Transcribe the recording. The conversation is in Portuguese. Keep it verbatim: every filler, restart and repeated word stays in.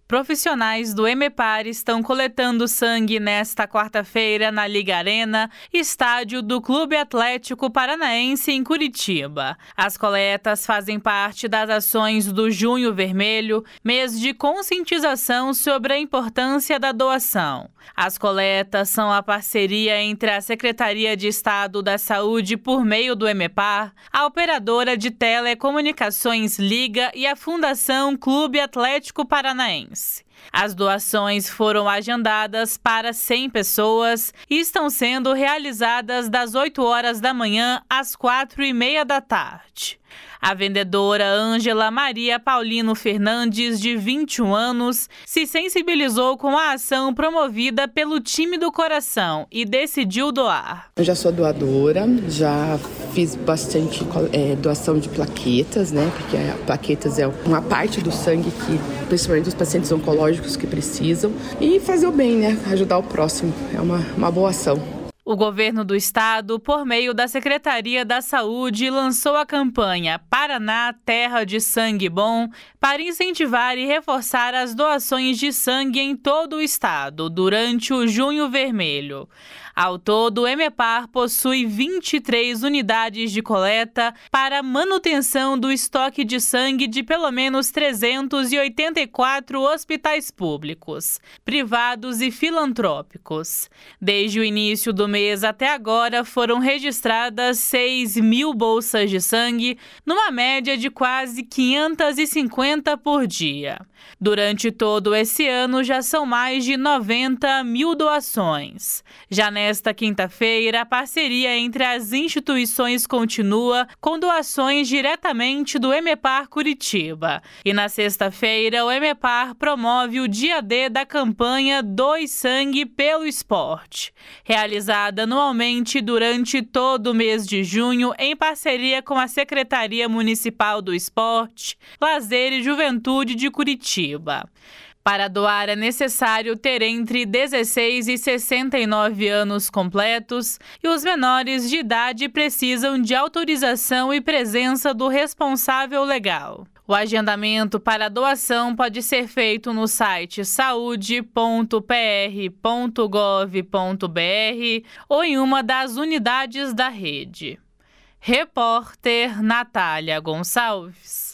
Profissionais do EMEPAR estão coletando sangue nesta quarta-feira na Liga Arena, estádio do Clube Atlético Paranaense em Curitiba. As coletas fazem parte das ações do Junho Vermelho, mês de conscientização sobre a importância da doação. As coletas são a parceria entre a Secretaria de Estado da Saúde por meio do EMEPAR, a operadora de telecomunicações Liga e a Fundação Clube Atlético Paranaense. As doações foram agendadas para cem pessoas e estão sendo realizadas das oito horas da manhã às quatro e meia da tarde. A vendedora Ângela Maria Paulino Fernandes, de vinte e um anos, se sensibilizou com a ação promovida pelo Time do Coração e decidiu doar. Eu já sou doadora, já fiz bastante é, doação de plaquetas, né? Porque plaquetas é uma parte do sangue que, principalmente os pacientes oncológicos que precisam. E fazer o bem, né? Ajudar o próximo. É uma, uma boa ação. O governo do estado, por meio da Secretaria da Saúde, lançou a campanha Paraná, Terra de Sangue Bom, para incentivar e reforçar as doações de sangue em todo o estado durante o Junho Vermelho. Ao todo, o EMEPAR possui vinte e três unidades de coleta para manutenção do estoque de sangue de pelo menos trezentos e oitenta e quatro hospitais públicos, privados e filantrópicos. Desde o início do mês até agora, foram registradas seis mil bolsas de sangue, numa média de quase quinhentas e cinquenta por dia. Durante todo esse ano, já são mais de noventa mil doações. Já nesta quinta-feira, a parceria entre as instituições continua com doações diretamente do EMEPAR Curitiba. E na sexta-feira, o EMEPAR promove o dia D da campanha Doe Sangue pelo Esporte, realizada anualmente durante todo o mês de junho em parceria com a Secretaria Municipal do Esporte, Lazer e Juventude de Curitiba. Para doar é necessário ter entre dezesseis e sessenta e nove anos completos e os menores de idade precisam de autorização e presença do responsável legal. O agendamento para doação pode ser feito no site saúde ponto p r ponto gov ponto b r ou em uma das unidades da rede. Repórter Natália Gonçalves.